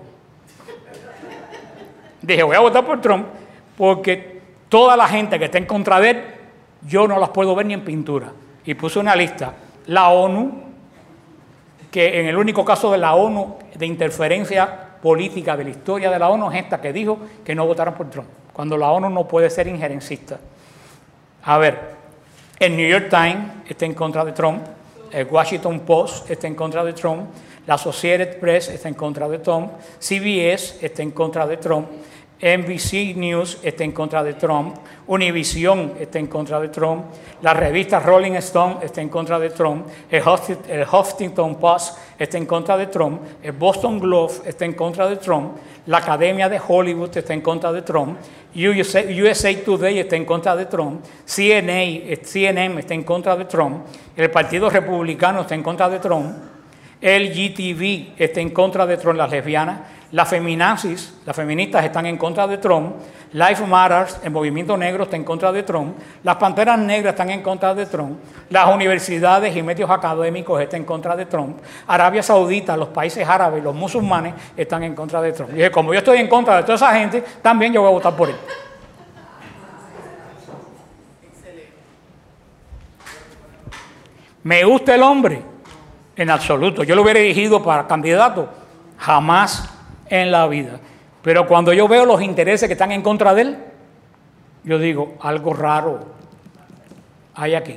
A: Dije, voy a votar por Trump porque toda la gente que está en contra de él, yo no las puedo ver ni en pintura. Y puse una lista. La ONU, que en el único caso de la ONU de interferencia política de la historia de la ONU es esta que dijo que no votaron por Trump, cuando la ONU no puede ser injerencista. A ver, el New York Times está en contra de Trump, el Washington Post está en contra de Trump, la Associated Press está en contra de Trump, C B S está en contra de Trump, N B C News está en contra de Trump, Univision está en contra de Trump, la revista Rolling Stone está en contra de Trump, el Huffington Post está en contra de Trump, el Boston Globe está en contra de Trump, la Academia de Hollywood está en contra de Trump, U S A Today está en contra de Trump, C N A, C N N está en contra de Trump, el Partido Republicano está en contra de Trump, L G T B está en contra de Trump, las lesbianas, las feminazis, las feministas están en contra de Trump, Life Matters, el movimiento negro está en contra de Trump, las panteras negras están en contra de Trump, las universidades y medios académicos están en contra de Trump, Arabia Saudita, los países árabes, los musulmanes están en contra de Trump. Y dije, como yo estoy en contra de toda esa gente, también yo voy a votar por él. ¿Me gusta el hombre? En absoluto. Yo lo hubiera elegido para candidato. Jamás en la vida. Pero cuando yo veo los intereses que están en contra de él, yo digo, algo raro hay aquí.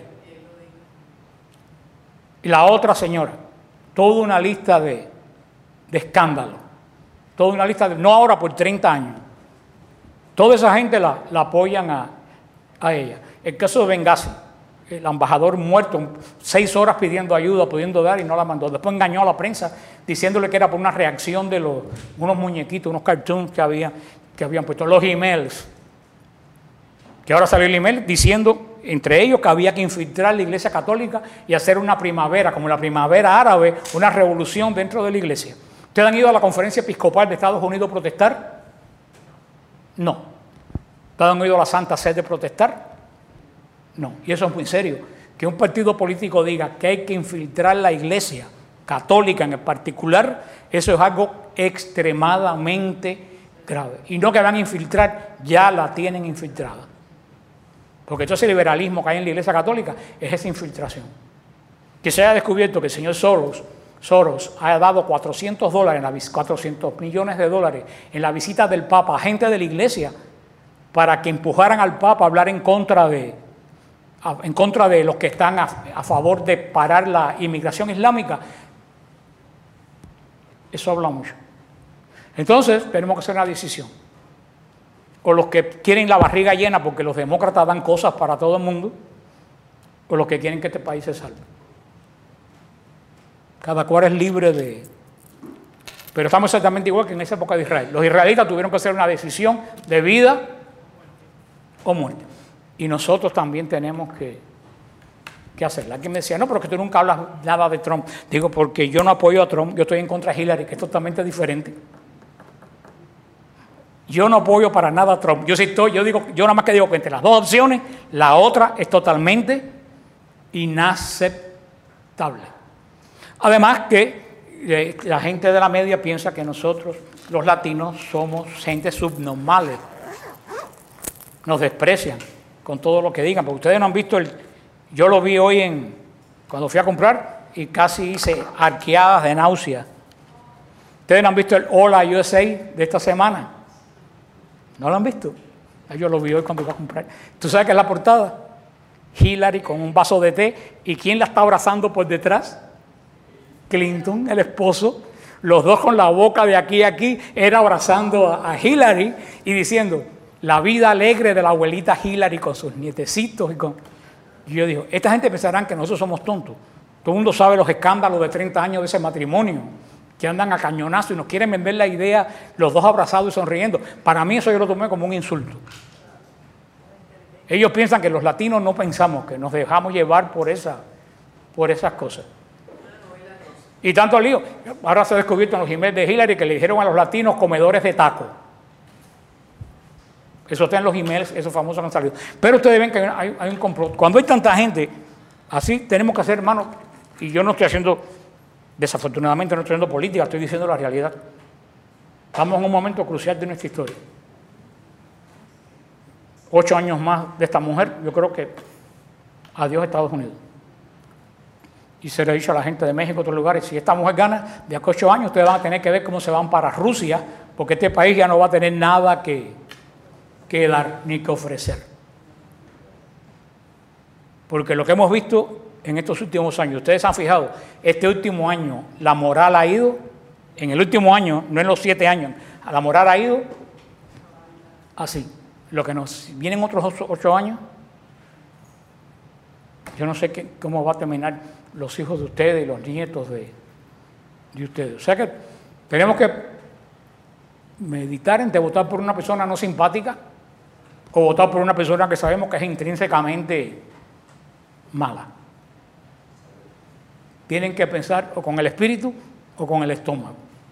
A: Y la otra señora, toda una lista de, de escándalos. Toda una lista de, no ahora por treinta años. Toda esa gente la, la apoyan a, a ella. El caso de Benghazi. El embajador muerto, seis horas pidiendo ayuda, pudiendo dar y no la mandó. Después engañó a la prensa diciéndole que era por una reacción de los, unos muñequitos, unos cartoons que, había, que habían puesto, los emails. Que ahora salió el email diciendo, entre ellos, que había que infiltrar la iglesia católica y hacer una primavera, como la primavera árabe, una revolución dentro de la iglesia. ¿Ustedes han ido a la conferencia episcopal de Estados Unidos a protestar? No. ¿Ustedes han ido a la Santa Sede a protestar? No, y eso es muy serio, que un partido político diga que hay que infiltrar la iglesia católica en particular, eso es algo extremadamente grave. Y no que van a infiltrar, ya la tienen infiltrada. Porque todo ese liberalismo que hay en la iglesia católica es esa infiltración. Que se haya descubierto que el señor Soros, Soros ha dado cuatrocientos dólares, en la, cuatrocientos millones de dólares en la visita del Papa a gente de la iglesia para que empujaran al Papa a hablar en contra de en contra de los que están a, a favor de parar la inmigración islámica. Eso habla mucho. Entonces, tenemos que hacer una decisión. O los que quieren la barriga llena porque los demócratas dan cosas para todo el mundo, o los que quieren que este país se salve. Cada cual es libre de... Pero estamos exactamente igual que en esa época de Israel. Los israelitas tuvieron que hacer una decisión de vida o muerte. Y nosotros también tenemos que, que hacerla. Alguien me decía, no, pero que tú nunca hablas nada de Trump. Digo, porque yo no apoyo a Trump, yo estoy en contra de Hillary, que es totalmente diferente. Yo no apoyo para nada a Trump. Yo sí estoy, yo digo, yo nada más que digo que entre las dos opciones, la otra es totalmente inaceptable. Además que eh, la gente de la media piensa que nosotros, los latinos, somos gente subnormales. Nos desprecian con todo lo que digan, porque ustedes no han visto el... Yo lo vi hoy en cuando fui a comprar y casi hice arqueadas de náusea. Ustedes no han visto el Hola U S A de esta semana. ¿No lo han visto? Yo lo vi hoy cuando iba a comprar. ¿Tú sabes qué es la portada? Hillary con un vaso de té. ¿Y quién la está abrazando por detrás? Clinton, el esposo. Los dos con la boca de aquí a aquí, era abrazando a, a Hillary y diciendo... La vida alegre de la abuelita Hillary con sus nietecitos. Y con... y yo digo, esta gente pensarán que nosotros somos tontos. Todo el mundo sabe los escándalos de treinta años de ese matrimonio, que andan a cañonazo y nos quieren vender la idea, los dos abrazados y sonriendo. Para mí eso yo lo tomé como un insulto. Ellos piensan que los latinos no pensamos, que nos dejamos llevar por, esa, por esas cosas. Y tanto lío. Ahora se ha descubierto en los emails de Hillary que le dijeron a los latinos comedores de taco. Eso está en los emails, esos famosos que han salido. Pero ustedes ven que hay, hay un complot. Cuando hay tanta gente, así tenemos que hacer, hermano, y yo no estoy haciendo, desafortunadamente no estoy haciendo política, estoy diciendo la realidad. Estamos en un momento crucial de nuestra historia. Ocho años más de esta mujer, yo creo que adiós Estados Unidos. Y se le ha dicho a la gente de México y otros lugares, si esta mujer gana, de aquí a ocho años ustedes van a tener que ver cómo se van para Rusia, porque este país ya no va a tener nada que, que dar ni que ofrecer. Porque lo que hemos visto en estos últimos años, ustedes se han fijado, este último año la moral ha ido, en el último año, no en los siete años, la moral ha ido así. Lo que nos vienen otros ocho, ocho años, yo no sé qué, cómo va a terminar los hijos de ustedes y los nietos de, de ustedes. O sea que tenemos que meditar entre votar por una persona no simpática o votar por una persona que sabemos que es intrínsecamente mala. Tienen que pensar o con el espíritu o con el estómago.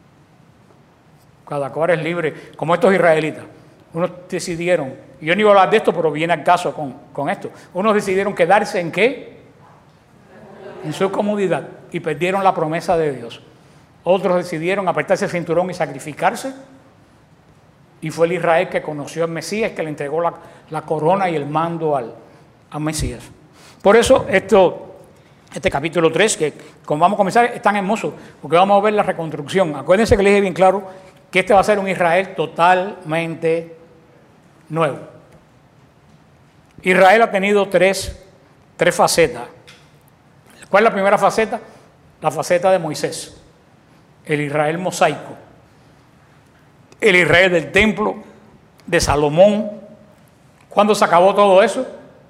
A: Cada cual es libre, como estos israelitas. Unos decidieron, y yo no iba a hablar de esto, pero viene al caso con, con esto. Unos decidieron quedarse en qué? En su comodidad y perdieron la promesa de Dios. Otros decidieron apretarse el cinturón y sacrificarse. Y fue el Israel que conoció al Mesías, que le entregó la, la corona y el mando al, al Mesías. Por eso esto, este capítulo tres, que como vamos a comenzar, es tan hermoso, porque vamos a ver la reconstrucción. Acuérdense que les dije bien claro que este va a ser un Israel totalmente nuevo. Israel ha tenido tres, tres facetas. ¿Cuál es la primera faceta? La faceta de Moisés, el Israel mosaico, el Israel del templo, de Salomón. ¿Cuándo se acabó todo eso?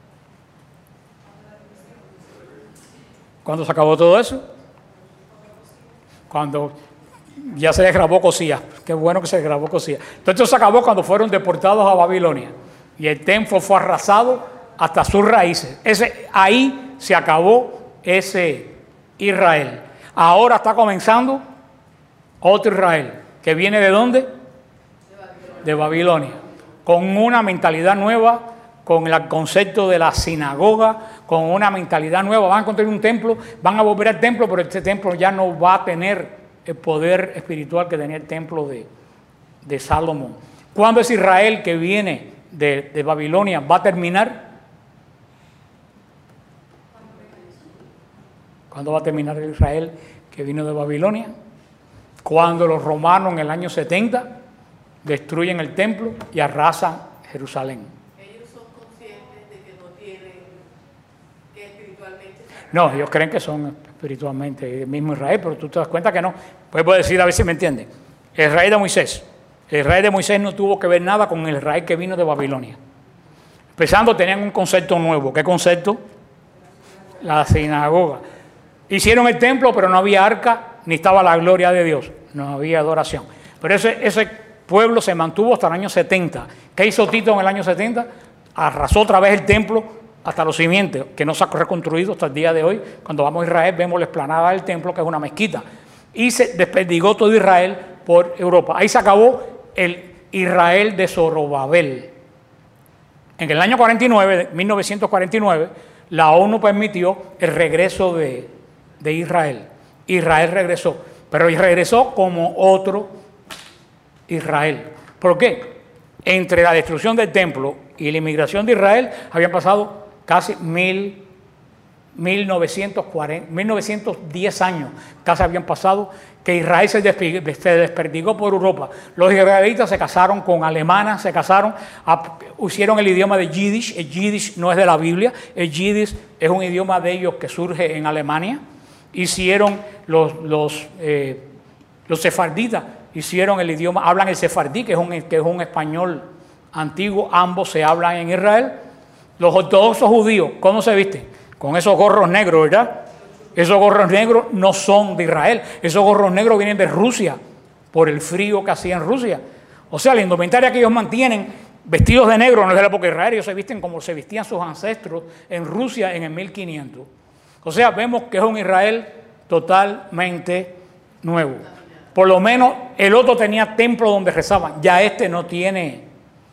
A: ¿Cuándo se acabó todo eso? Cuando ya se les grabó Cosías. Qué bueno que se les grabó Cosías. Entonces esto se acabó cuando fueron deportados a Babilonia y el templo fue arrasado hasta sus raíces. Ese, ahí se acabó ese Israel. Ahora está comenzando otro Israel, que viene ¿de dónde? De Babilonia. De Babilonia, con una mentalidad nueva, con el concepto de la sinagoga, con una mentalidad nueva. Van a construir un templo, van a volver al templo, pero este templo ya no va a tener el poder espiritual que tenía el templo de, de Salomón. ¿Cuándo es Israel que viene de, de Babilonia va a terminar? ¿Cuándo va a terminar el Israel que vino de Babilonia? Cuando los romanos en el año setenta destruyen el templo y arrasan Jerusalén.
B: ¿Ellos son conscientes de que no tienen, que espiritualmente?
A: No, ellos creen que son espiritualmente el mismo Israel, pero tú te das cuenta que no. Pues puedo decir, a ver si me entienden. El Israel de Moisés. El Israel de Moisés no tuvo que ver nada con el Israel que vino de Babilonia. Empezando, tenían un concepto nuevo. ¿Qué concepto? La sinagoga. Hicieron el templo, pero no había arca, ni estaba la gloria de Dios. No había adoración. Pero ese, ese pueblo se mantuvo hasta el año setenta. ¿Qué hizo Tito en el año setenta? Arrasó otra vez el templo hasta los cimientos, que no se ha reconstruido hasta el día de hoy. Cuando vamos a Israel vemos la explanada del templo, que es una mezquita. Y se desperdigó todo Israel por Europa. Ahí se acabó el Israel de Zorobabel. En el año cuarenta y nueve, mil novecientos cuarenta y nueve, la ONU permitió el regreso de, de Israel. Israel regresó, pero regresó como otro Israel. ¿Por qué? Entre la destrucción del templo y la inmigración de Israel habían pasado casi mil, mil novecientos cuarenta, mil novecientos diez años, casi habían pasado, que Israel se desperdigó por Europa. Los israelitas se casaron con alemanas, se casaron, hicieron el idioma de Yiddish. El Yiddish no es de la Biblia, el Yiddish es un idioma de ellos que surge en Alemania. Hicieron los, los, eh, los sefarditas, hicieron el idioma, hablan el sefardí, que es, un, que es un español antiguo, ambos se hablan en Israel. Los ortodoxos judíos, ¿cómo se visten? Con esos gorros negros, ¿verdad? Esos gorros negros no son de Israel, esos gorros negros vienen de Rusia, por el frío que hacía en Rusia. O sea, la indumentaria que ellos mantienen, vestidos de negro, no es de la época de Israel, ellos se visten como se vestían sus ancestros en Rusia en el mil quinientos. O sea, vemos que es un Israel totalmente nuevo. Por lo menos el otro tenía templo donde rezaban, ya este no tiene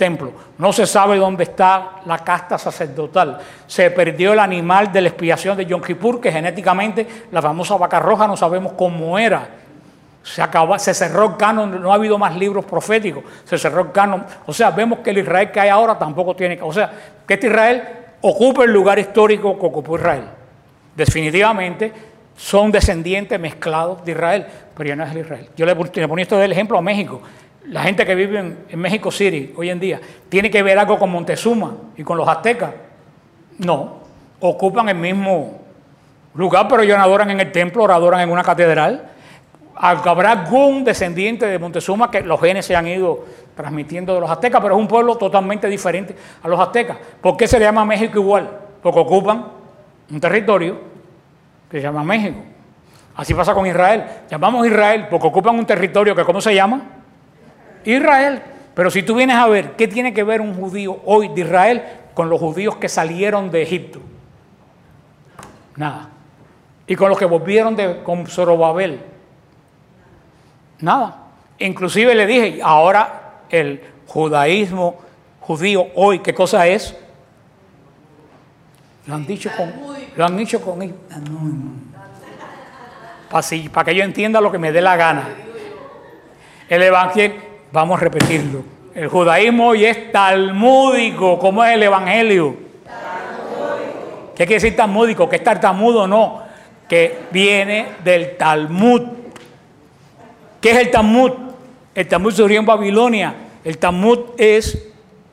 A: templo. No se sabe dónde está la casta sacerdotal. Se perdió el animal de la expiación de Yom Kippur, que genéticamente, la famosa vaca roja, no sabemos cómo era. Se acabó, se cerró el canon, no ha habido más libros proféticos, se cerró el canon. O sea, vemos que el Israel que hay ahora tampoco tiene, o sea, que este Israel ocupa el lugar histórico que ocupó Israel. Definitivamente son descendientes mezclados de Israel, pero ya no es el Israel. Yo le, le ponía esto del ejemplo a México. La gente que vive en, en México City hoy en día, ¿tiene que ver algo con Montezuma y con los aztecas? No, ocupan el mismo lugar, pero ellos no adoran en el templo, ahora adoran en una catedral. Habrá algún descendiente de Montezuma que los genes se han ido transmitiendo de los aztecas, pero es un pueblo totalmente diferente a los aztecas. ¿Por qué se le llama México igual? Porque ocupan un territorio que se llama México. Así pasa con Israel. Llamamos Israel porque ocupan un territorio que, ¿cómo se llama? Israel. Pero si tú vienes a ver qué tiene que ver un judío hoy de Israel con los judíos que salieron de Egipto, nada. Y con los que volvieron de, con Zorobabel, nada. Inclusive le dije, ahora el judaísmo judío hoy, ¿qué cosa es? Lo han dicho con, lo han dicho con, para, si, para que yo entienda lo que me dé la gana. El evangelio. Vamos a repetirlo. El judaísmo hoy es talmúdico. ¿Cómo es el evangelio? Talmúdico. ¿Qué quiere decir talmúdico? ¿Que es tartamudo? No. Que viene del Talmud. ¿Qué es el Talmud? El Talmud surgió en Babilonia. El Talmud es...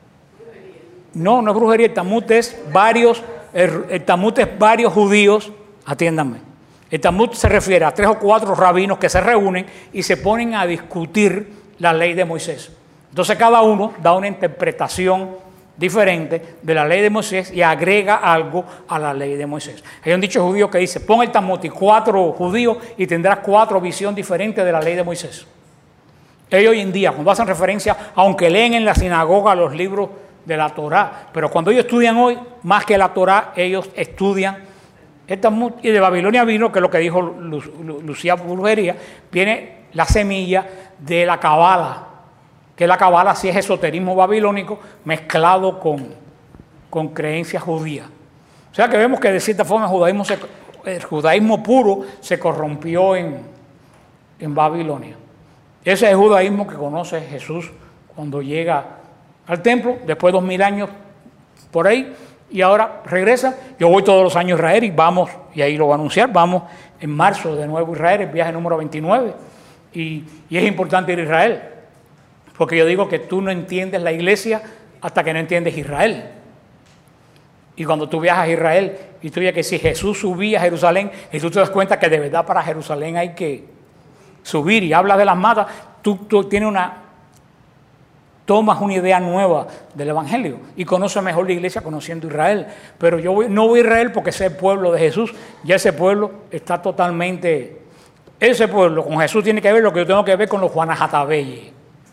A: No, no es brujería. El Talmud es varios... El, el Talmud es varios judíos. Atiéndanme. El Talmud se refiere a tres o cuatro rabinos que se reúnen y se ponen a discutir la ley de Moisés. Entonces cada uno da una interpretación diferente de la ley de Moisés y agrega algo a la ley de Moisés. Hay un dicho judío que dice, pon el Talmud y cuatro judíos y tendrás cuatro visiones diferentes de la ley de Moisés. Ellos hoy en día, cuando hacen referencia, aunque leen en la sinagoga los libros de la Torá, pero cuando ellos estudian hoy, más que la Torá, ellos estudian el Talmud. Y de Babilonia vino, que es lo que dijo Lu, Lu, Lucía Brujería, viene la semilla de la Cabala, que la Cabala sí es esoterismo babilónico mezclado con, con creencias judías. O sea que vemos que de cierta forma el judaísmo, se, el judaísmo puro se corrompió en, en Babilonia. Ese es el judaísmo que conoce Jesús cuando llega al templo, después de dos mil años por ahí, y ahora regresa. Yo voy todos los años a Israel y vamos, y ahí lo voy a anunciar, vamos en marzo de nuevo a Israel, el viaje número veintinueve. Y, y es importante ir a Israel, porque yo digo que tú no entiendes la iglesia hasta que no entiendes Israel. Y cuando tú viajas a Israel y tú ves que si Jesús subía a Jerusalén y tú te das cuenta que de verdad para Jerusalén hay que subir y hablas de las matas, tú, tú tienes una, tomas una idea nueva del evangelio y conoces mejor la iglesia conociendo Israel. Pero yo voy, no voy a Israel porque ese es el pueblo de Jesús, ya ese pueblo está totalmente... Ese pueblo con Jesús tiene que ver lo que yo tengo que ver con los Guanajatabeyes,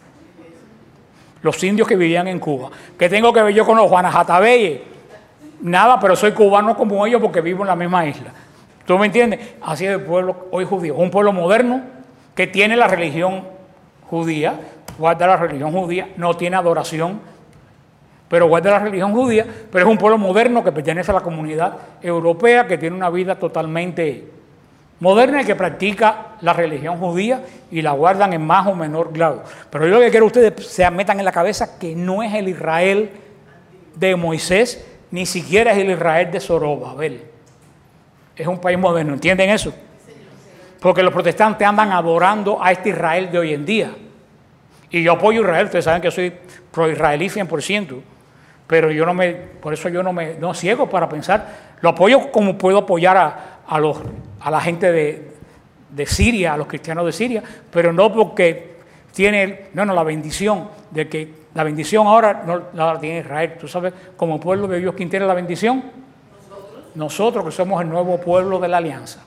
A: los indios que vivían en Cuba. ¿Qué tengo que ver yo con los Guanajatabeyes? Nada, pero soy cubano como ellos porque vivo en la misma isla. ¿Tú me entiendes? Así es el pueblo hoy judío. Un pueblo moderno que tiene la religión judía, guarda la religión judía, no tiene adoración, pero guarda la religión judía, pero es un pueblo moderno que pertenece a la comunidad europea, que tiene una vida totalmente moderna y que practica la religión judía y la guardan en más o menor grado. Pero yo lo que quiero que ustedes se metan en la cabeza que no es el Israel de Moisés, ni siquiera es el Israel de Zorobabel. Es un país moderno, ¿entienden eso? Porque los protestantes andan adorando a este Israel de hoy en día. Y yo apoyo a Israel, ustedes saben que soy pro-israelí cien por ciento, pero yo no me, por eso yo no me no ciego para pensar, lo apoyo como puedo apoyar a, a, los, a la gente de, de Siria, a los cristianos de Siria, pero no porque tiene, no, no, la bendición de que, la bendición ahora no la tiene Israel. Tú sabes, como pueblo de Dios, ¿quién tiene la bendición? Nosotros. Nosotros que somos el nuevo pueblo de la alianza.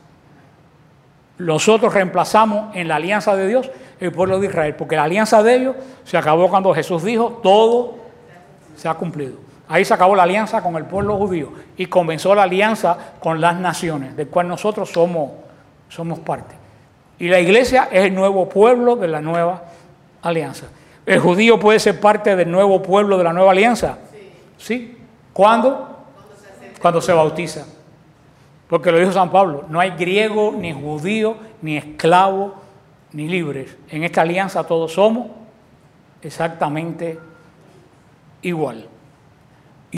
A: Nosotros reemplazamos en la alianza de Dios el pueblo de Israel, porque la alianza de ellos se acabó cuando Jesús dijo, todo se ha cumplido. Ahí se acabó la alianza con el pueblo judío y comenzó la alianza con las naciones, del cual nosotros somos, somos parte. Y la iglesia es el nuevo pueblo de la nueva alianza. ¿El judío puede ser parte del nuevo pueblo de la nueva alianza?
B: Sí.
A: ¿Sí? ¿Cuándo?
B: Cuando se acerca.
A: Cuando se bautiza. Porque lo dijo San Pablo, no hay griego, ni judío, ni esclavo, ni libres. En esta alianza todos somos exactamente igual.